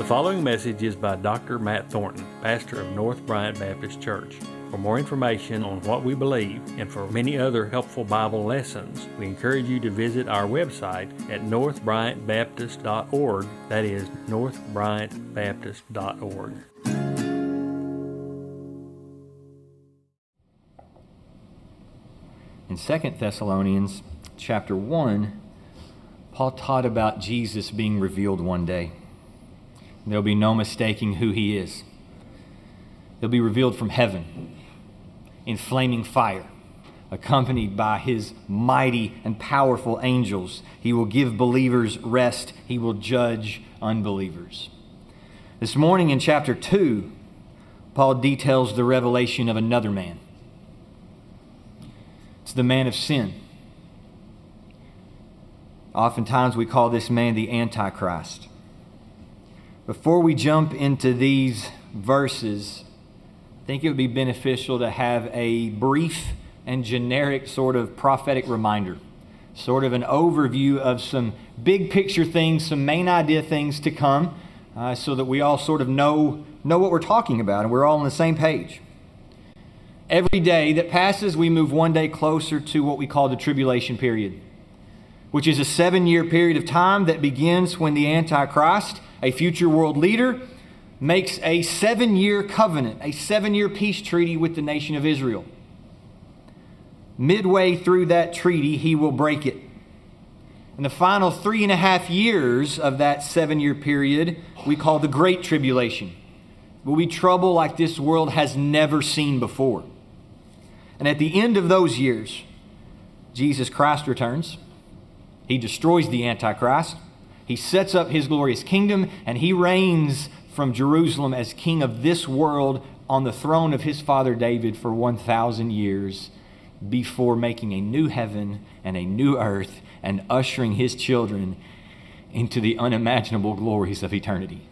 following message is by Dr. Matt Thornton, pastor of North Bryant Baptist Church. For more information on what we believe and for many other helpful Bible lessons, we encourage you to visit our website at northbryantbaptist.org. That is northbryantbaptist.org. In 2 Thessalonians chapter 1, Paul taught about Jesus being revealed one day. There'll be no mistaking who he is. He'll be revealed from heaven in flaming fire, accompanied by his mighty and powerful angels. He will give believers rest. He will judge unbelievers. This morning in chapter 2, Paul details the revelation of another man. It's the man of sin. Oftentimes we call this man the Antichrist. Before we jump into these verses, I think it would be beneficial to have a brief and generic sort of prophetic reminder, sort of an overview of some big picture things, some main idea things to come, so that we all sort of know what we're talking about and we're all on the same page. Every day that passes, we move one day closer to what we call the tribulation period, which is a 7-year period of time that begins when the Antichrist, a future world leader, makes a 7-year covenant, a 7-year peace treaty with the nation of Israel. Midway through that treaty, he will break it. And the final 3.5 years of that 7-year period, we call the Great Tribulation. Will be trouble like this world has never seen before. And at the end of those years, Jesus Christ returns. He destroys the Antichrist. He sets up his glorious kingdom, and he reigns from Jerusalem as king of this world on the throne of his father David for 1,000 years before making a new heaven and a new earth and ushering his children into the unimaginable glories of eternity.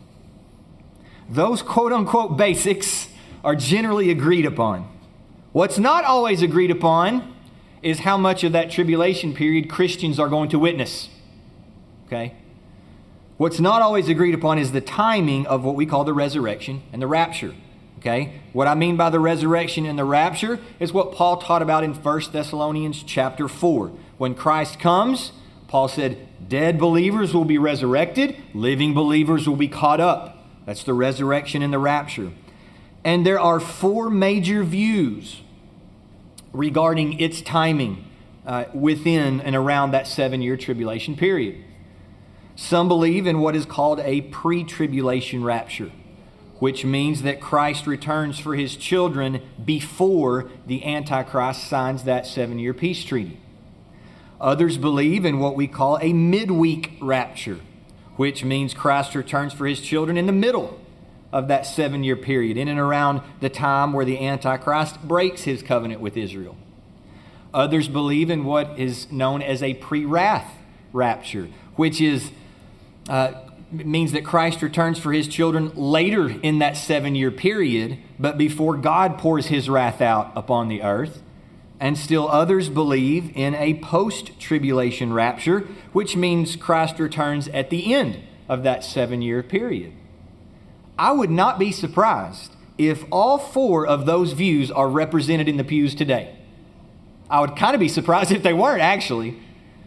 Those quote-unquote basics are generally agreed upon. What's not always agreed upon is how much of that tribulation period Christians are going to witness. Okay? What's not always agreed upon is the timing of what we call the resurrection and the rapture. Okay? What I mean by the resurrection and the rapture is what Paul taught about in 1 Thessalonians chapter 4. When Christ comes, Paul said, dead believers will be resurrected, living believers will be caught up. That's the resurrection and the rapture. And there are 4 major views regarding its timing within and around that 7-year tribulation period. Some believe in what is called a pre-tribulation rapture, which means that Christ returns for his children before the Antichrist signs that 7-year peace treaty. Others believe in what we call a midweek rapture, which means Christ returns for his children in the middle of that 7-year period, in and around the time where the Antichrist breaks his covenant with Israel. Others believe in what is known as a pre-wrath rapture, which is means that Christ returns for his children later in that 7-year period, but before God pours his wrath out upon the earth. And still others believe in a post-tribulation rapture, which means Christ returns at the end of that 7-year period. I would not be surprised if all 4 of those views are represented in the pews today. I would kind of be surprised if they weren't, actually.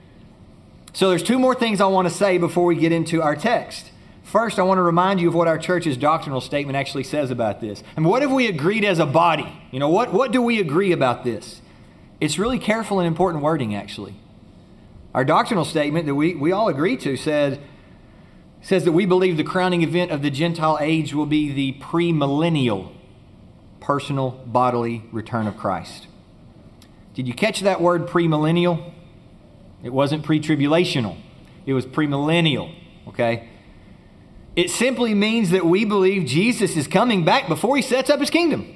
So there's 2 more things I want to say before we get into our text. First, I want to remind you of what our church's doctrinal statement actually says about this. And what have we agreed as a body? What do we agree about this? It's really careful and important wording, actually. Our doctrinal statement that we all agree to says that we believe the crowning event of the Gentile age will be the premillennial personal bodily return of Christ. Did you catch that word premillennial? It wasn't pre-tribulational. It was premillennial, okay? It simply means that we believe Jesus is coming back before he sets up his kingdom.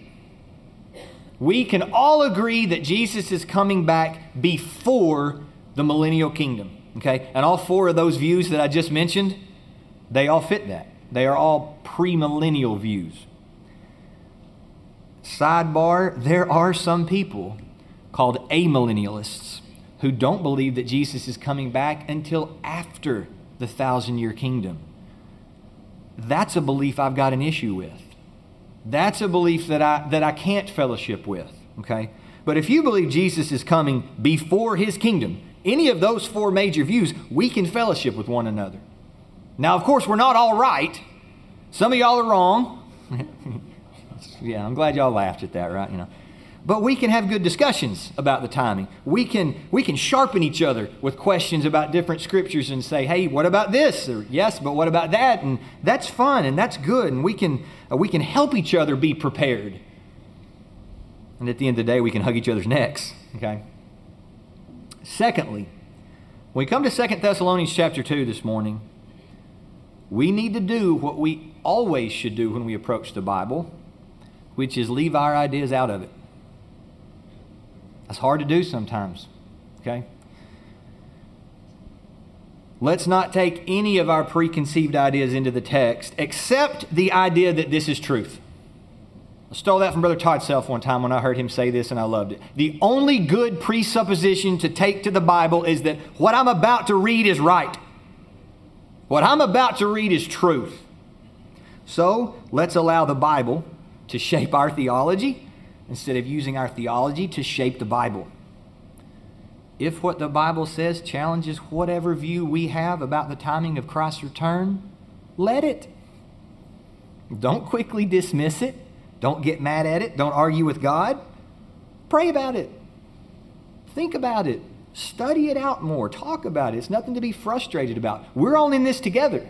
We can all agree that Jesus is coming back before the millennial kingdom, okay? And all 4 of those views that I just mentioned, they all fit that. They are all premillennial views. Sidebar, there are some people called amillennialists who don't believe that Jesus is coming back until after the 1,000-year kingdom. that's a belief I've got an issue with. That's a belief that I can't fellowship with, okay? But if you believe Jesus is coming before his kingdom, any of those four major views, we can fellowship with one another. Now, of course, we're not all right. Some of y'all are wrong. Yeah, I'm glad y'all laughed at that, right? But we can have good discussions about the timing. We can sharpen each other with questions about different scriptures and say, hey, what about this? Or, yes, but what about that? And that's fun and that's good. And we can help each other be prepared. And at the end of the day, we can hug each other's necks, okay? Secondly, when we come to 2 Thessalonians chapter 2 this morning, we need to do what we always should do when we approach the Bible, which is leave our ideas out of it. That's hard to do sometimes, okay? Let's not take any of our preconceived ideas into the text except the idea that this is truth. I stole that from Brother Todd Self one time when I heard him say this and I loved it. The only good presupposition to take to the Bible is that what I'm about to read is right. What I'm about to read is truth. So let's allow the Bible to shape our theology instead of using our theology to shape the Bible. If what the Bible says challenges whatever view we have about the timing of Christ's return, let it. Don't quickly dismiss it. Don't get mad at it. Don't argue with God. Pray about it. Think about it. Study it out more. Talk about it. It's nothing to be frustrated about. We're all in this together.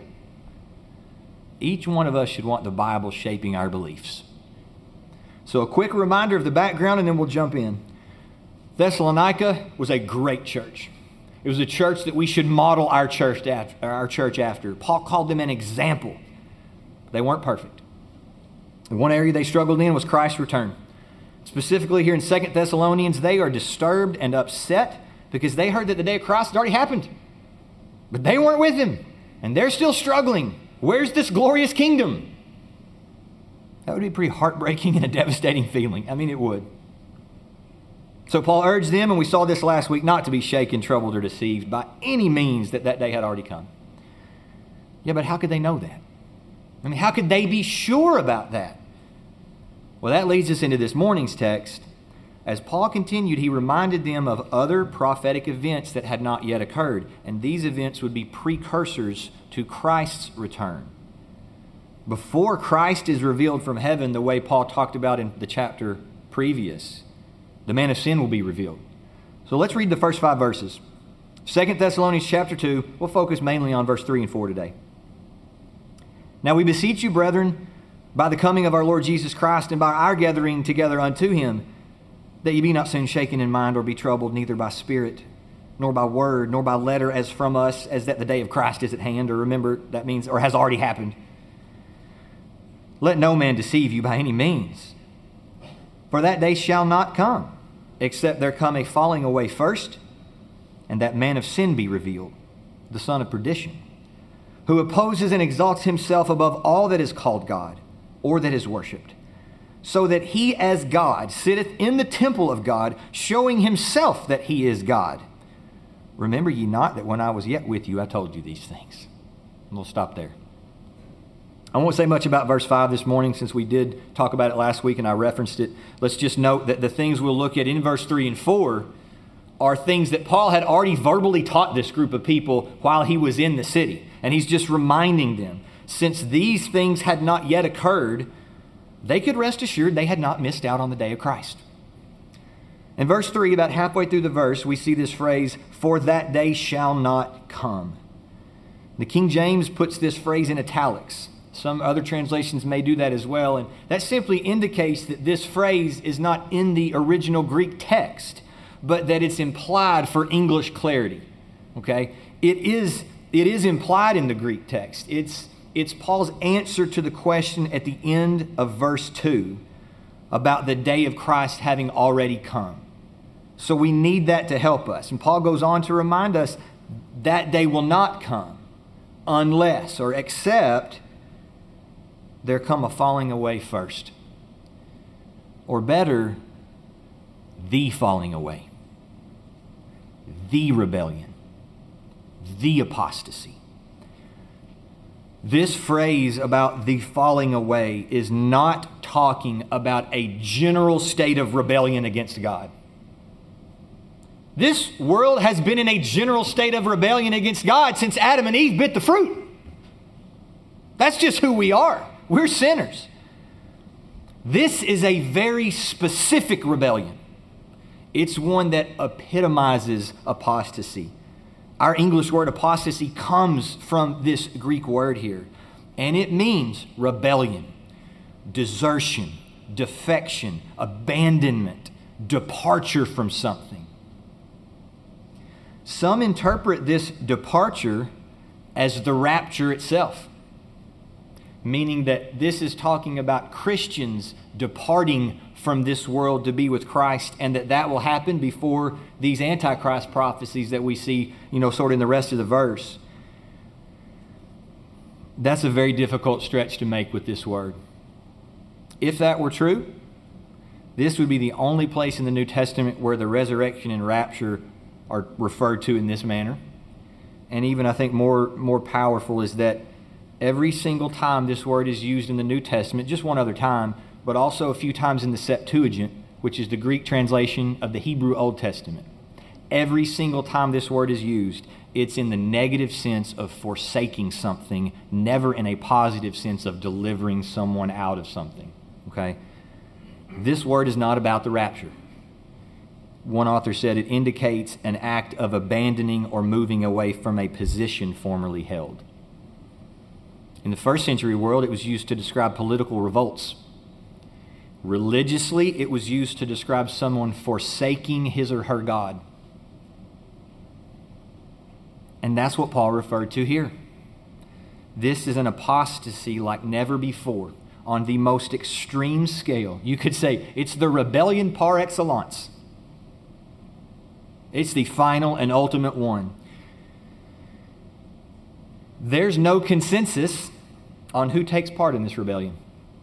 Each one of us should want the Bible shaping our beliefs. So a quick reminder of the background and then we'll jump in. Thessalonica was a great church. It was a church that we should model our church after. Paul called them an example. They weren't perfect. The one area they struggled in was Christ's return. Specifically here in 2 Thessalonians, they are disturbed and upset because they heard that the day of Christ had already happened. But they weren't with him. And they're still struggling. Where's this glorious kingdom? That would be a pretty heartbreaking and a devastating feeling. I mean, it would. So Paul urged them, and we saw this last week, not to be shaken, troubled, or deceived by any means that day had already come. Yeah, but how could they know that? I mean, how could they be sure about that? Well, that leads us into this morning's text. As Paul continued, he reminded them of other prophetic events that had not yet occurred, and these events would be precursors to Christ's return. Before Christ is revealed from heaven, the way Paul talked about in the chapter previous, the man of sin will be revealed. So let's read the first 5 verses. 2 Thessalonians chapter 2, we'll focus mainly on verse 3 and 4 today. Now we beseech you, brethren, by the coming of our Lord Jesus Christ and by our gathering together unto him, that ye be not soon shaken in mind or be troubled, neither by spirit, nor by word, nor by letter as from us, as that the day of Christ is at hand, or remember, that means, or has already happened. Let no man deceive you by any means, for that day shall not come, except there come a falling away first, and that man of sin be revealed, the son of perdition, who opposes and exalts himself above all that is called God, or that is worshipped, so that he as God sitteth in the temple of God, showing himself that he is God. Remember ye not that when I was yet with you, I told you these things. And we'll stop there. I won't say much about verse 5 this morning since we did talk about it last week and I referenced it. Let's just note that the things we'll look at in verse 3 and 4 are things that Paul had already verbally taught this group of people while he was in the city. And he's just reminding them, since these things had not yet occurred, they could rest assured they had not missed out on the day of Christ. In verse 3, about halfway through the verse, we see this phrase, for that day shall not come. The King James puts this phrase in italics. Some other translations may do that as well. And that simply indicates that this phrase is not in the original Greek text, but that it's implied for English clarity. Okay? It is implied in the Greek text. It's Paul's answer to the question at the end of verse 2 about the day of Christ having already come. So we need that to help us. And Paul goes on to remind us that day will not come unless or except there come a falling away first. Or better, the falling away. The rebellion. The apostasy. This phrase about the falling away is not talking about a general state of rebellion against God. This world has been in a general state of rebellion against God since Adam and Eve bit the fruit. That's just who we are. We're sinners. This is a very specific rebellion. It's one that epitomizes apostasy. Our English word apostasy comes from this Greek word here, and it means rebellion, desertion, defection, abandonment, departure from something. Some interpret this departure as the rapture itself, meaning that this is talking about Christians departing from this world to be with Christ, and that will happen before these Antichrist prophecies that we see, sort of in the rest of the verse. That's a very difficult stretch to make with this word. If that were true, this would be the only place in the New Testament where the resurrection and rapture are referred to in this manner. And even I think more powerful is that every single time this word is used in the New Testament, just one other time, but also a few times in the Septuagint, which is the Greek translation of the Hebrew Old Testament. Every single time this word is used, it's in the negative sense of forsaking something, never in a positive sense of delivering someone out of something. Okay? This word is not about the rapture. One author said it indicates an act of abandoning or moving away from a position formerly held. In the first century world, it was used to describe political revolts. Religiously, it was used to describe someone forsaking his or her God. And that's what Paul referred to here. This is an apostasy like never before on the most extreme scale. You could say it's the rebellion par excellence. It's the final and ultimate one. There's no consensus on who takes part in this rebellion.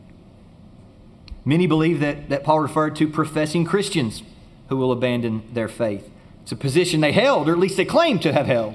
Many believe that Paul referred to professing Christians who will abandon their faith. It's a position they held, or at least they claim to have held,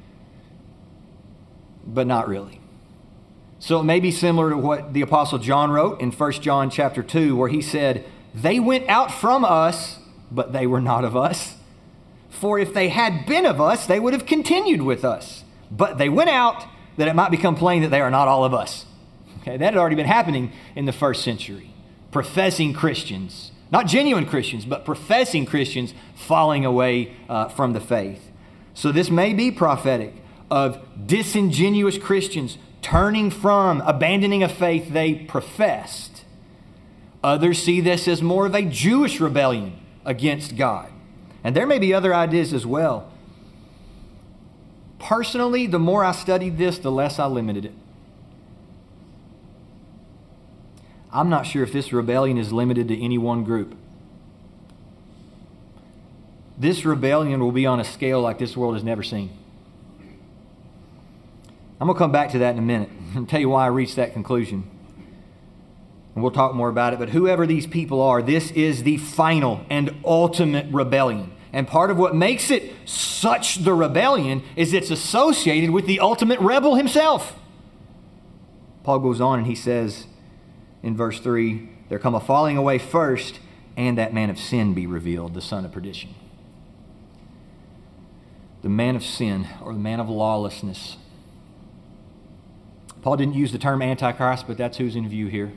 but not really. So it may be similar to what the Apostle John wrote in 1 John chapter 2, where he said, "They went out from us, but they were not of us. For if they had been of us, they would have continued with us. But they went out, that it might become plain that they are not all of us." Okay, that had already been happening in the first century. Professing Christians, not genuine Christians, but professing Christians falling away from the faith. So this may be prophetic of disingenuous Christians turning from, abandoning a faith they professed. Others see this as more of a Jewish rebellion against God. And there may be other ideas as well. Personally, the more I studied this, the less I limited it. I'm not sure if this rebellion is limited to any one group. This rebellion will be on a scale like this world has never seen. I'm going to come back to that in a minute and tell you why I reached that conclusion. And we'll talk more about it. But whoever these people are, this is the final and ultimate rebellion. And part of what makes it such the rebellion is it's associated with the ultimate rebel himself. Paul goes on and he says in verse 3, "There come a falling away first, and that man of sin be revealed, the son of perdition." The man of sin, or the man of lawlessness. Paul didn't use the term Antichrist, but that's who's in view here.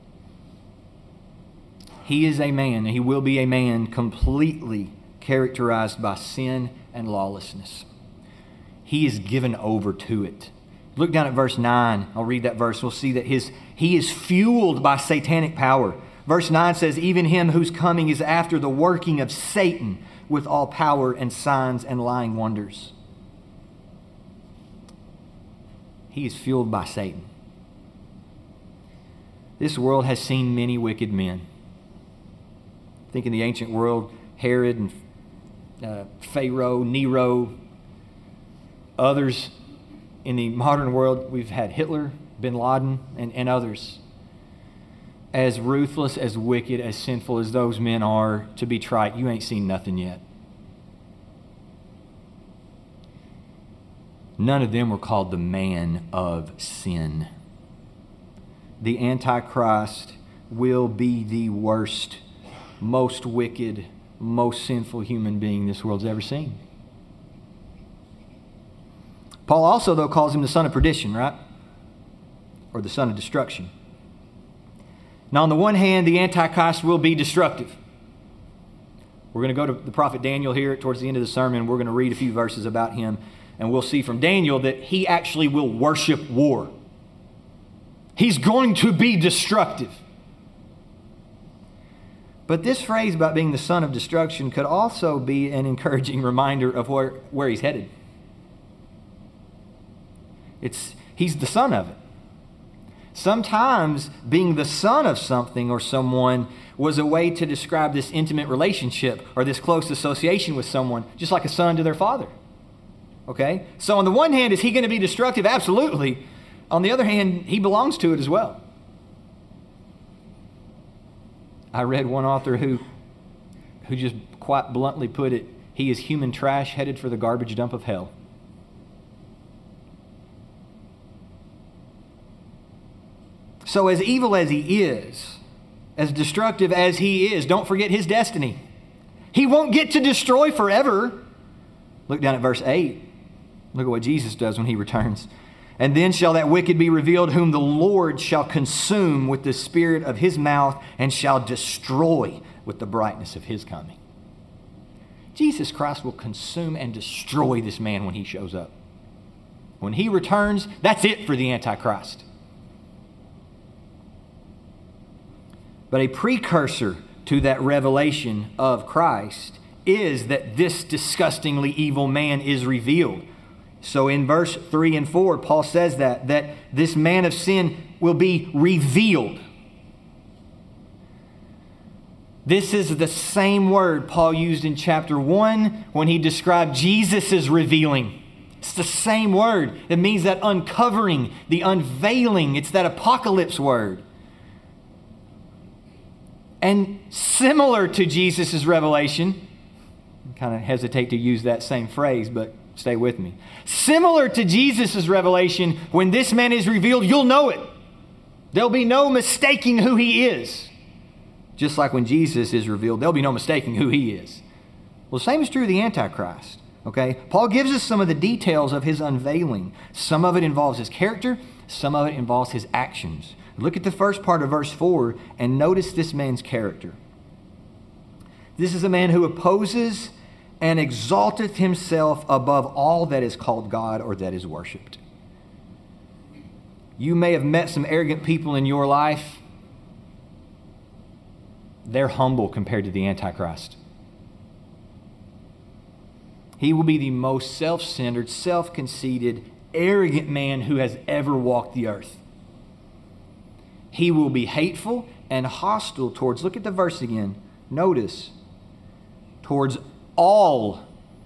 He is a man, and he will be a man completely characterized by sin and lawlessness. He is given over to it. Look down at verse 9. I'll read that verse. We'll see that he is fueled by satanic power. Verse 9 says, "Even him whose coming is after the working of Satan with all power and signs and lying wonders." He is fueled by Satan. This world has seen many wicked men. Think in the ancient world, Herod and Pharaoh, Nero, others. In the modern world, we've had Hitler, bin Laden, and others. As ruthless, as wicked, as sinful as those men are, to be trite, you ain't seen nothing yet. None of them were called the man of sin. The Antichrist will be the worst, most wicked, most sinful human being this world's ever seen. Paul also, though, calls him the son of perdition, right? Or the son of destruction. Now, on the one hand, the Antichrist will be destructive. We're going to go to the prophet Daniel here towards the end of the sermon. We're going to read a few verses about him, and we'll see from Daniel that he actually will worship war. He's going to be destructive. But this phrase about being the son of destruction could also be an encouraging reminder of where he's headed. He's the son of it. Sometimes being the son of something or someone was a way to describe this intimate relationship or this close association with someone, just like a son to their father. Okay? So on the one hand, is he going to be destructive? Absolutely. On the other hand, he belongs to it as well. I read one author who just quite bluntly put it, he is human trash headed for the garbage dump of hell. So as evil as he is, as destructive as he is, don't forget his destiny. He won't get to destroy forever. Look down at verse 8. Look at what Jesus does when he returns. And then shall that wicked be revealed, whom the Lord shall consume with the spirit of his mouth and shall destroy with the brightness of his coming. Jesus Christ will consume and destroy this man when he shows up. When he returns, that's it for the Antichrist. But a precursor to that revelation of Christ is that this disgustingly evil man is revealed. So in verse 3 and 4, Paul says that this man of sin will be revealed. This is the same word Paul used in chapter 1 when he described Jesus as revealing. It's the same word. It means that uncovering, the unveiling. It's that apocalypse word. And similar to Jesus' revelation, I kind of hesitate to use that same phrase, but stay with me. Similar to Jesus' revelation, when this man is revealed, you'll know it. There'll be no mistaking who he is. Just like when Jesus is revealed, there'll be no mistaking who he is. Well, the same is true of the Antichrist. Okay? Paul gives us some of the details of his unveiling. Some of it involves his character. Some of it involves his actions. Look at the first part of verse 4 and notice this man's character. This is a man who opposes and exalteth himself above all that is called God or that is worshipped. You may have met some arrogant people in your life. They're humble compared to the Antichrist. He will be the most self-centered, self-conceited, arrogant man who has ever walked the earth. He will be hateful and hostile towards, look at the verse again, notice, towards all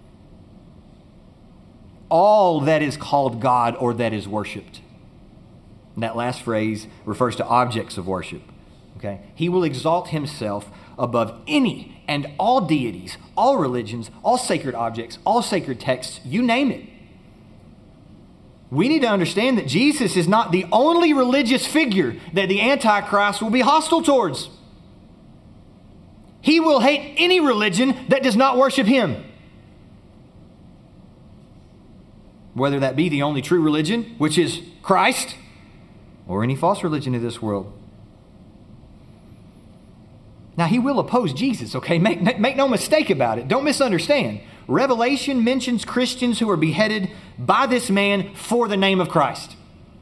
that is called God or that is worshipped. And that last phrase refers to objects of worship. Okay? He will exalt himself above any and all deities, all religions, all sacred objects, all sacred texts, you name it. We need to understand that Jesus is not the only religious figure that the Antichrist will be hostile towards. He will hate any religion that does not worship him. Whether that be the only true religion, which is Christ, or any false religion of this world. Now, he will oppose Jesus, okay? Make no mistake about it. Don't misunderstand. Revelation mentions Christians who are beheaded by this man for the name of Christ.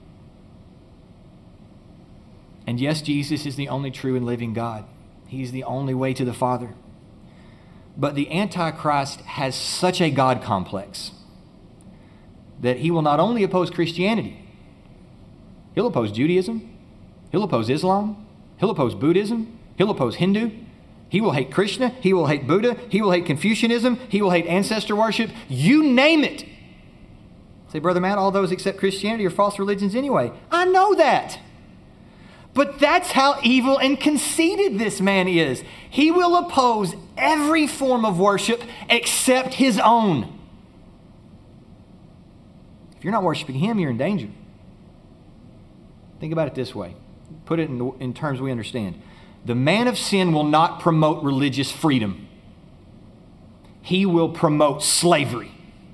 And yes, Jesus is the only true and living God. He's the only way to the Father. But the Antichrist has such a God complex that he will not only oppose Christianity, he'll oppose Judaism, he'll oppose Islam, he'll oppose Buddhism, he'll oppose Hindu. He will hate Krishna. He will hate Buddha. He will hate Confucianism. He will hate ancestor worship. You name it. Say, Brother Matt, all those except Christianity are false religions anyway. I know that. But that's how evil and conceited this man is. He will oppose every form of worship except his own. If you're not worshiping Him, you're in danger. Think about it this way. Put it in terms we understand. The man of sin will not promote religious freedom. He will promote slavery.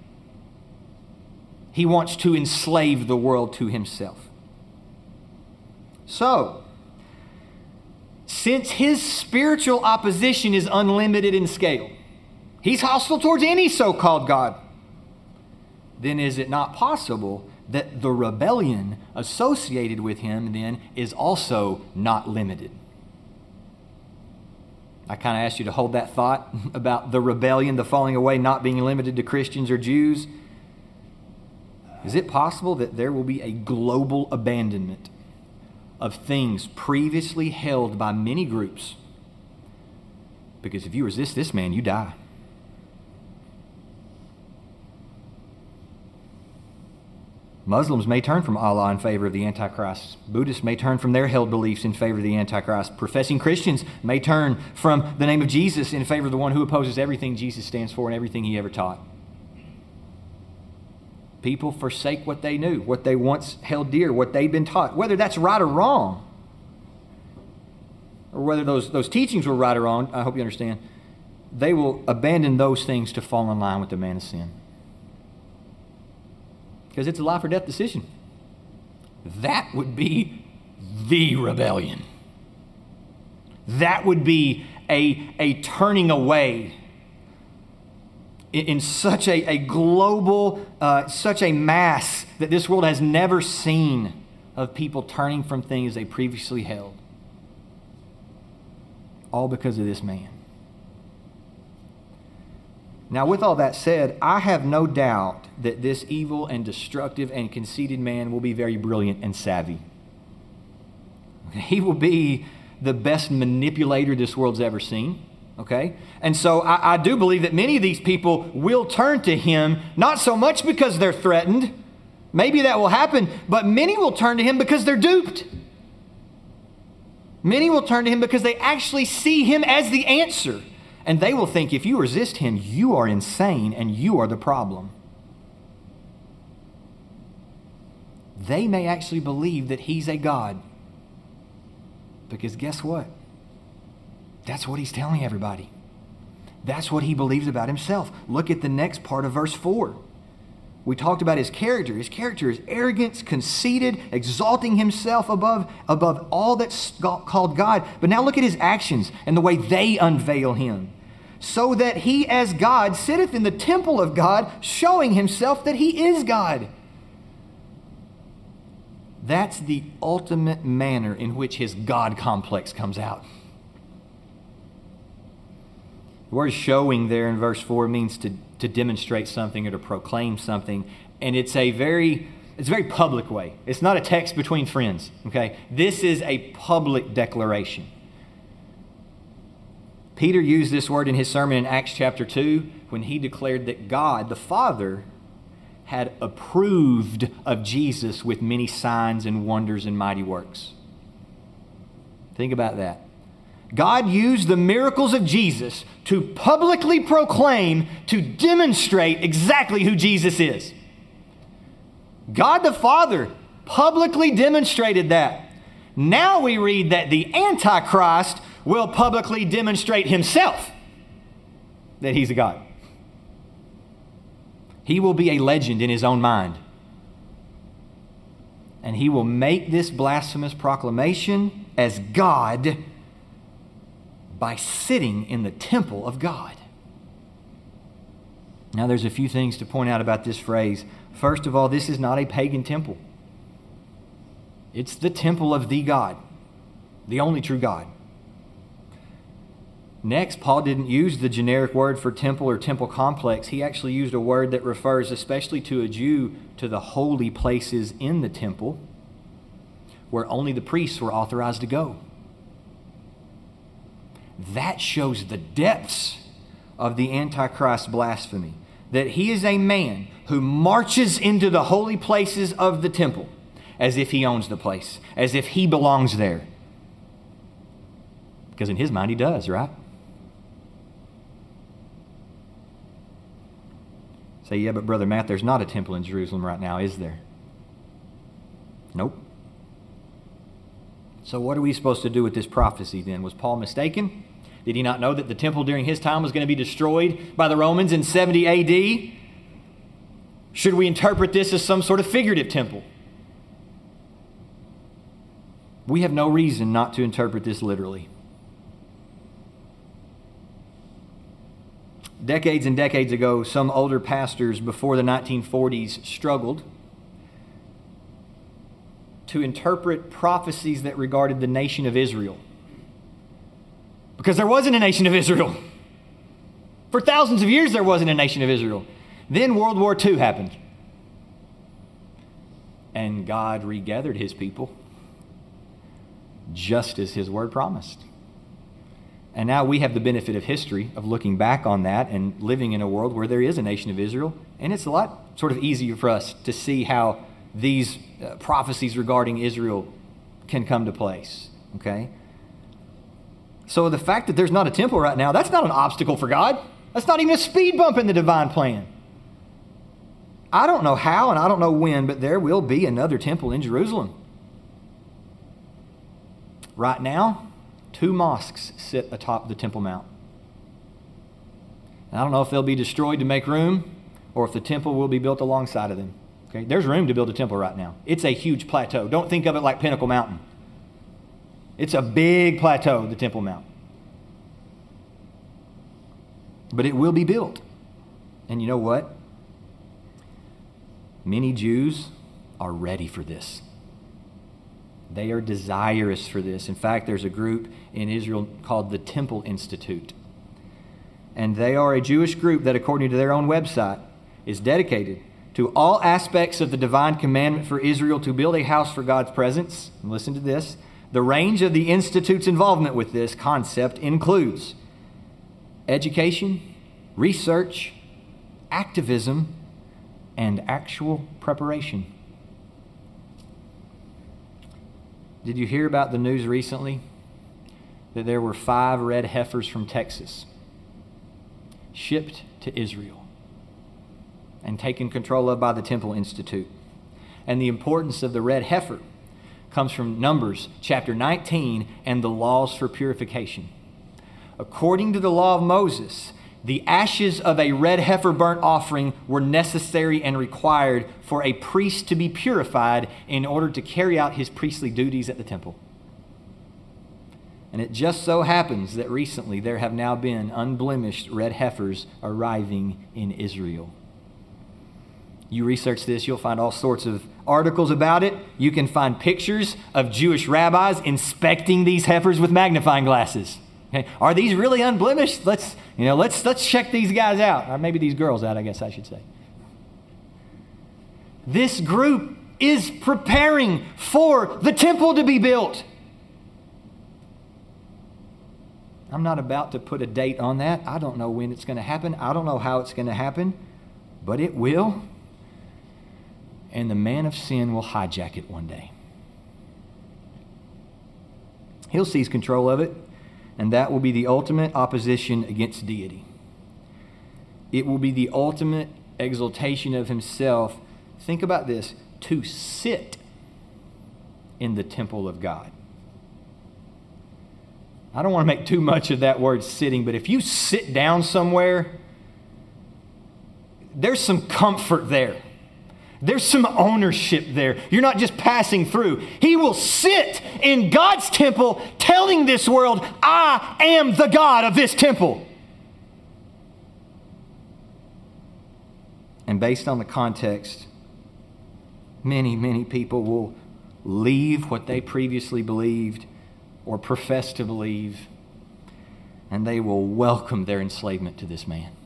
He wants to enslave the world to himself. So, since his spiritual opposition is unlimited in scale, he's hostile towards any so-called God, then is it not possible that the rebellion associated with him then is also not limited? I kind of asked you to hold that thought about the rebellion, the falling away, not being limited to Christians or Jews. Is it possible that there will be a global abandonment of things previously held by many groups? Because if you resist this man, you die. Muslims may turn from Allah in favor of the Antichrist. Buddhists may turn from their held beliefs in favor of the Antichrist. Professing Christians may turn from the name of Jesus in favor of the one who opposes everything Jesus stands for and everything He ever taught. People forsake what they knew, what they once held dear, what they'd been taught, whether that's right or wrong, or whether those teachings were right or wrong. I hope you understand. They will abandon those things to fall in line with the man of sin. Because it's a life or death decision. That would be the rebellion. That would be a turning away in such a global, such a mass that this world has never seen of people turning from things they previously held. All because of this man. Now, with all that said, I have no doubt that this evil and destructive and conceited man will be very brilliant and savvy. He will be the best manipulator this world's ever seen. Okay? And so I do believe that many of these people will turn to him, not so much because they're threatened. Maybe that will happen, but many will turn to him because they're duped. Many will turn to him because they actually see him as the answer. And they will think, if you resist him, you are insane and you are the problem. They may actually believe that he's a God. Because guess what? That's what he's telling everybody. That's what he believes about himself. Look at the next part of verse 4. We talked about his character. His character is arrogance, conceited, exalting himself above all that's called God. But now look at his actions and the way they unveil him. So that he as God sitteth in the temple of God, showing himself that he is God. That's the ultimate manner in which his God complex comes out. The word showing there in verse 4 means to demonstrate something or to proclaim something. And it's a very public way. It's not a text between friends. Okay? This is a public declaration. Peter used this word in his sermon in Acts chapter 2 when he declared that God, the Father, had approved of Jesus with many signs and wonders and mighty works. Think about that. God used the miracles of Jesus to publicly proclaim, to demonstrate exactly who Jesus is. God the Father publicly demonstrated that. Now we read that the Antichrist will publicly demonstrate himself that he's a God. He will be a legend in his own mind. And he will make this blasphemous proclamation as God by sitting in the temple of God. Now there's a few things to point out about this phrase. First of all, this is not a pagan temple. It's the temple of the God, the only true God. Next, Paul didn't use the generic word for temple or temple complex. He actually used a word that refers, especially to a Jew, to the holy places in the temple where only the priests were authorized to go. That shows the depths of the Antichrist blasphemy. That he is a man who marches into the holy places of the temple as if he owns the place, as if he belongs there. Because in his mind he does, right? Say, yeah, but Brother Matt, there's not a temple in Jerusalem right now, is there? Nope. So what are we supposed to do with this prophecy then? Was Paul mistaken? Did he not know that the temple during his time was going to be destroyed by the Romans in 70 A.D.? Should we interpret this as some sort of figurative temple? We have no reason not to interpret this literally. Decades and decades ago, some older pastors before the 1940s struggled to interpret prophecies that regarded the nation of Israel. Because there wasn't a nation of Israel. For thousands of years, there wasn't a nation of Israel. Then World War II happened. And God regathered his people, just as his word promised. And now we have the benefit of history, of looking back on that and living in a world where there is a nation of Israel. And it's a lot sort of easier for us to see how these prophecies regarding Israel can come to place. Okay? So the fact that there's not a temple right now, that's not an obstacle for God. That's not even a speed bump in the divine plan. I don't know how and I don't know when, but there will be another temple in Jerusalem. Right now, 2 mosques sit atop the Temple Mount. And I don't know if they'll be destroyed to make room or if the temple will be built alongside of them. Okay? There's room to build a temple right now. It's a huge plateau. Don't think of it like Pinnacle Mountain. It's a big plateau, the Temple Mount. But it will be built. And you know what? Many Jews are ready for this. They are desirous for this. In fact, there's a group in Israel called the Temple Institute. And they are a Jewish group that, according to their own website, is dedicated to all aspects of the divine commandment for Israel to build a house for God's presence. And listen to this. The range of the Institute's involvement with this concept includes education, research, activism, and actual preparation. Did you hear about the news recently that there were 5 red heifers from Texas shipped to Israel and taken control of by the Temple Institute? And the importance of the red heifer comes from Numbers chapter 19 and the laws for purification. According to the law of Moses, the ashes of a red heifer burnt offering were necessary and required for a priest to be purified in order to carry out his priestly duties at the temple. And it just so happens that recently there have now been unblemished red heifers arriving in Israel. You research this, you'll find all sorts of articles about it. You can find pictures of Jewish rabbis inspecting these heifers with magnifying glasses. Okay. Are these really unblemished? Let's check these guys out. Or maybe these girls out, I guess I should say. This group is preparing for the temple to be built. I'm not about to put a date on that. I don't know when it's going to happen. I don't know how it's going to happen, but it will. And the man of sin will hijack it one day. He'll seize control of it. And that will be the ultimate opposition against deity. It will be the ultimate exaltation of himself. Think about this, to sit in the temple of God. I don't want to make too much of that word sitting, but if you sit down somewhere, there's some comfort there. There's some ownership there. You're not just passing through. He will sit in God's temple telling this world, I am the God of this temple. And based on the context, many, many people will leave what they previously believed or profess to believe, and they will welcome their enslavement to this man.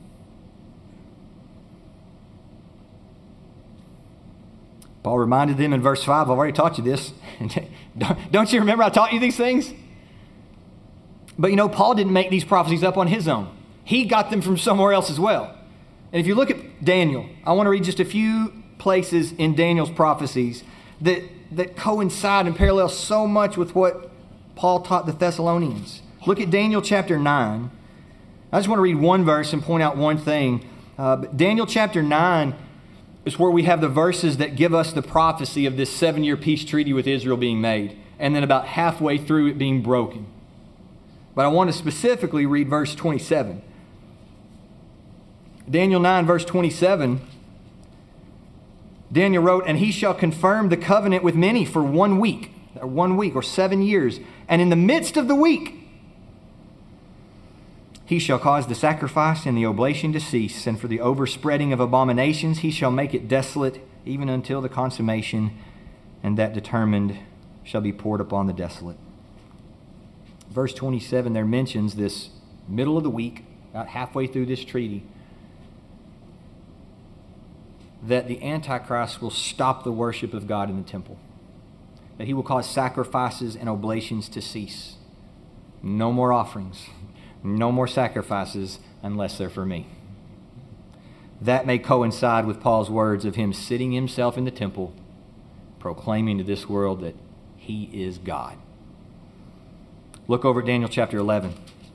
Paul reminded them in verse 5, I've already taught you this. Don't you remember I taught you these things? But Paul didn't make these prophecies up on his own. He got them from somewhere else as well. And if you look at Daniel, I want to read just a few places in Daniel's prophecies that coincide and parallel so much with what Paul taught the Thessalonians. Look at Daniel chapter 9. I just want to read one verse and point out one thing. But Daniel chapter 9 is where we have the verses that give us the prophecy of this 7-year peace treaty with Israel being made, and then about halfway through it being broken. But I want to specifically read verse 27. Daniel 9, verse 27, Daniel wrote, "And he shall confirm the covenant with many for 1 week," or 7 years. "And in the midst of the week, he shall cause the sacrifice and the oblation to cease, and for the overspreading of abominations he shall make it desolate, even until the consummation, and that determined shall be poured upon the desolate." Verse 27 there mentions this middle of the week, about halfway through this treaty, that the Antichrist will stop the worship of God in the temple, that he will cause sacrifices and oblations to cease. No more offerings, no more sacrifices unless they're for me. That may coincide with Paul's words of him sitting himself in the temple, proclaiming to this world that he is God. Look over at Daniel chapter 11.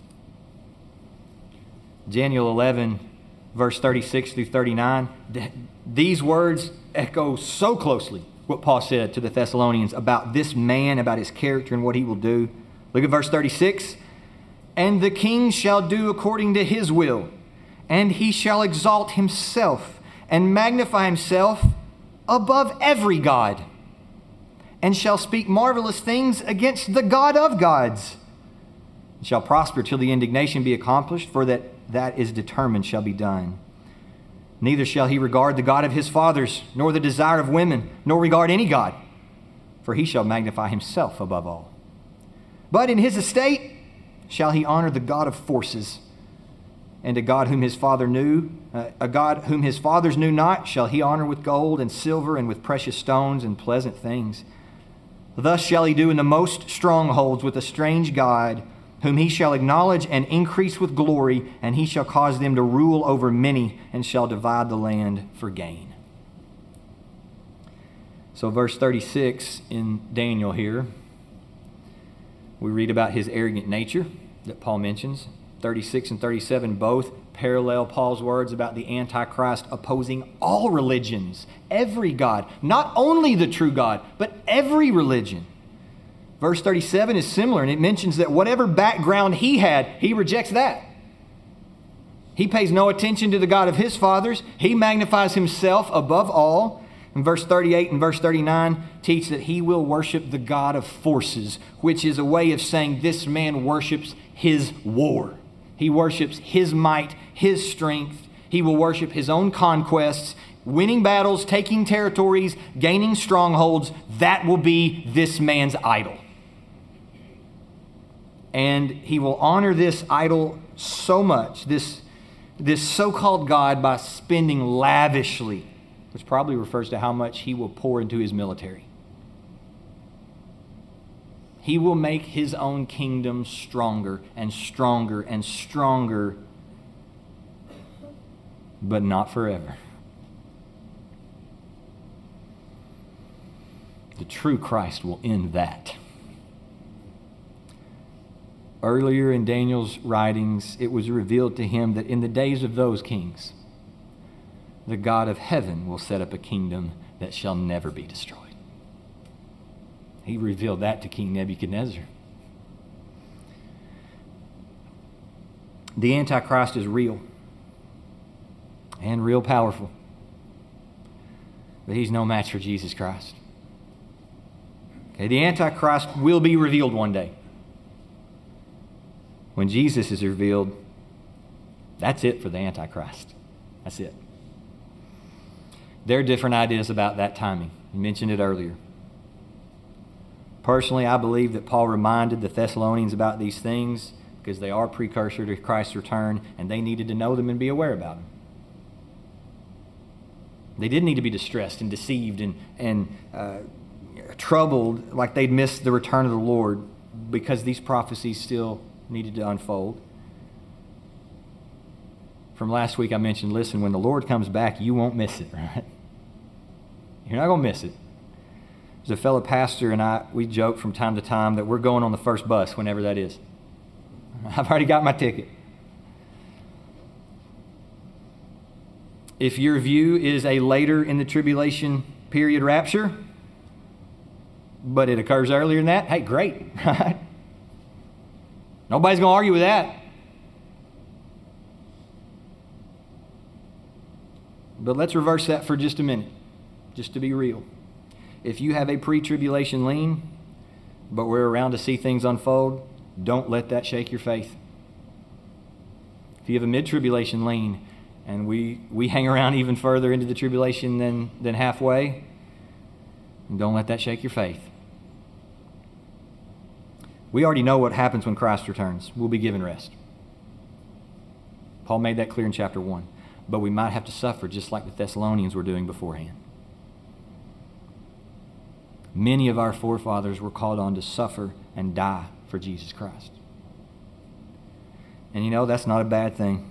Daniel 11, verse 36 through 39. These words echo so closely what Paul said to the Thessalonians about this man, about his character and what he will do. Look at verse 36. "And the king shall do according to his will, and he shall exalt himself and magnify himself above every god, and shall speak marvelous things against the God of gods, and shall prosper till the indignation be accomplished, for that is determined shall be done. Neither shall he regard the God of his fathers, nor the desire of women, nor regard any god, for he shall magnify himself above all. But in his estate shall he honor the God of forces, and a God whom his father knew, a God whom his fathers knew not, shall he honor with gold and silver and with precious stones and pleasant things. Thus shall he do in the most strongholds with a strange God, whom he shall acknowledge and increase with glory, and he shall cause them to rule over many, and shall divide the land for gain." So verse 36 in Daniel here, we read about his arrogant nature that Paul mentions. 36 and 37 both parallel Paul's words about the Antichrist opposing all religions, every God, not only the true God, but every religion. Verse 37 is similar, and it mentions that whatever background he had, he rejects that. He pays no attention to the God of his fathers. He magnifies himself above all. And verse 38 and verse 39 teach that he will worship the God of forces, which is a way of saying this man worships his war. He worships his might, his strength. He will worship his own conquests, winning battles, taking territories, gaining strongholds. That will be this man's idol. And he will honor this idol so much, this so-called God, by spending lavishly, which probably refers to how much he will pour into his military. He will make his own kingdom stronger and stronger and stronger, but not forever. The true Christ will end that. Earlier in Daniel's writings, it was revealed to him that in the days of those kings, the God of heaven will set up a kingdom that shall never be destroyed. He revealed that to King Nebuchadnezzar. The Antichrist is real and real powerful, but he's no match for Jesus Christ. Okay, the Antichrist will be revealed one day. When Jesus is revealed, that's it for the Antichrist. That's it. There are different ideas about that timing. You mentioned it earlier. Personally, I believe that Paul reminded the Thessalonians about these things because they are precursor to Christ's return, and they needed to know them and be aware about them. They didn't need to be distressed and deceived and troubled like they'd missed the return of the Lord, because these prophecies still needed to unfold. From last week I mentioned, listen, when the Lord comes back, you won't miss it, right? You're not going to miss it. There's a fellow pastor and we joke from time to time that we're going on the first bus whenever that is. I've already got my ticket. If your view is a later in the tribulation period rapture, but it occurs earlier than that, hey, great, right? Nobody's going to argue with that. But let's reverse that for just a minute, just to be real. If you have a pre-tribulation lean, but we're around to see things unfold, don't let that shake your faith. If you have a mid-tribulation lean, and we hang around even further into the tribulation than halfway, don't let that shake your faith. We already know what happens when Christ returns. We'll be given rest. Paul made that clear in chapter 1. But we might have to suffer just like the Thessalonians were doing beforehand. Many of our forefathers were called on to suffer and die for Jesus Christ. And you know, that's not a bad thing.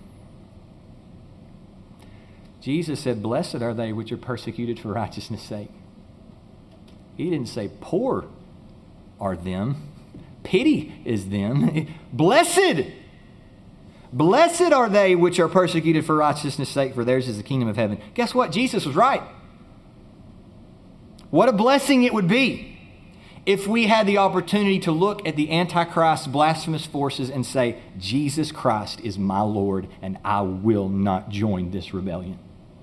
Jesus said, "Blessed are they which are persecuted for righteousness' sake." He didn't say, "Poor are them. Pity is them." Blessed! Blessed are they which are persecuted for righteousness' sake, for theirs is the kingdom of heaven. Guess what? Jesus was right. What a blessing it would be if we had the opportunity to look at the Antichrist's blasphemous forces and say, Jesus Christ is my Lord, and I will not join this rebellion.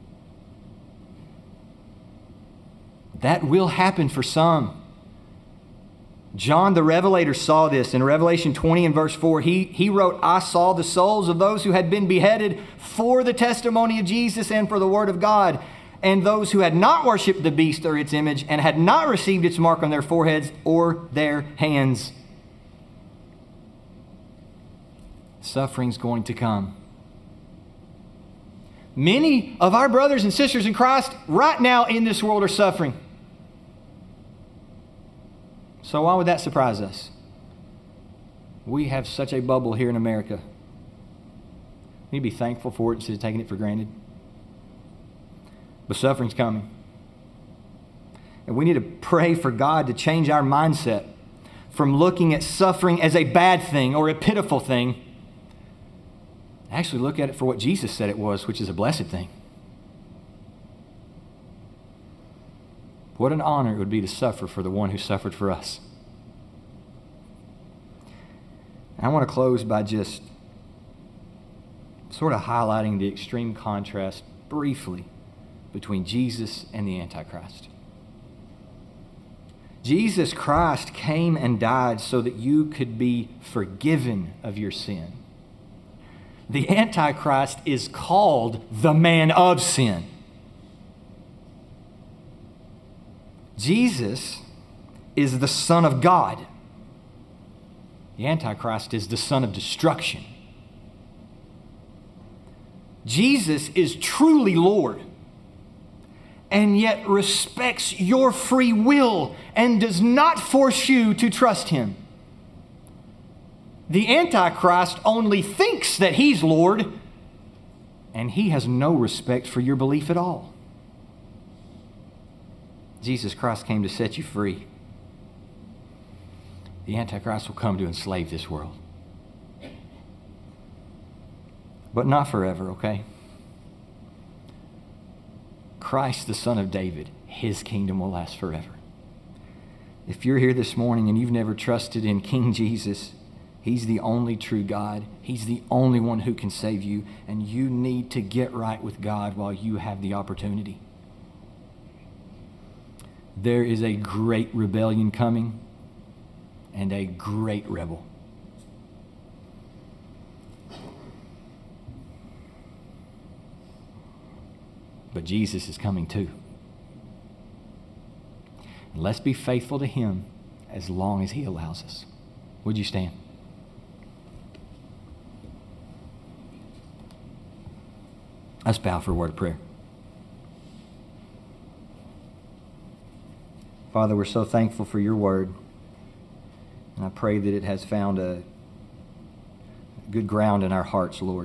That will happen for some. John the Revelator saw this in Revelation 20 and verse 4. He wrote, "I saw the souls of those who had been beheaded for the testimony of Jesus and for the word of God, and those who had not worshipped the beast or its image and had not received its mark on their foreheads or their hands." Suffering's going to come. Many of our brothers and sisters in Christ right now in this world are suffering. So why would that surprise us? We have such a bubble here in America. We need to be thankful for it instead of taking it for granted. But suffering's coming. And we need to pray for God to change our mindset from looking at suffering as a bad thing or a pitiful thing. Actually look at it for what Jesus said it was, which is a blessed thing. What an honor it would be to suffer for the one who suffered for us. And I want to close by just sort of highlighting the extreme contrast briefly between Jesus and the Antichrist. Jesus Christ came and died so that you could be forgiven of your sin. The Antichrist is called the man of sin. Jesus is the Son of God. The Antichrist is the son of destruction. Jesus is truly Lord, and yet respects your free will and does not force you to trust Him. The Antichrist only thinks that he's Lord, and he has no respect for your belief at all. Jesus Christ came to set you free. The Antichrist will come to enslave this world. But not forever, okay? Christ, the Son of David, His kingdom will last forever. If you're here this morning and you've never trusted in King Jesus, He's the only true God. He's the only one who can save you, and you need to get right with God while you have the opportunity. There is a great rebellion coming and a great rebel. But Jesus is coming too. And let's be faithful to Him as long as He allows us. Would you stand? Let's bow for a word of prayer. Father, we're so thankful for your word. And I pray that it has found a good ground in our hearts, Lord.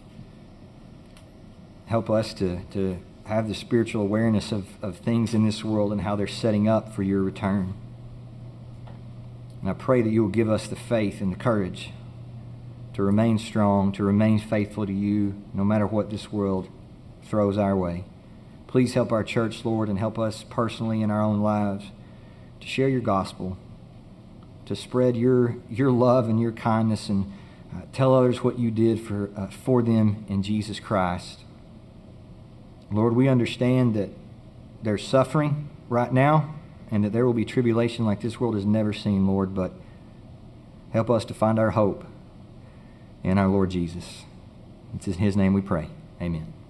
Help us to have the spiritual awareness of things in this world and how they're setting up for your return. And I pray that you will give us the faith and the courage to remain strong, to remain faithful to you, no matter what this world throws our way. Please help our church, Lord, and help us personally in our own lives to share your gospel, to spread your love and your kindness, and tell others what you did for them in Jesus Christ. Lord, we understand that there's suffering right now and that there will be tribulation like this world has never seen, Lord, but help us to find our hope in our Lord Jesus. It's in His name we pray. Amen.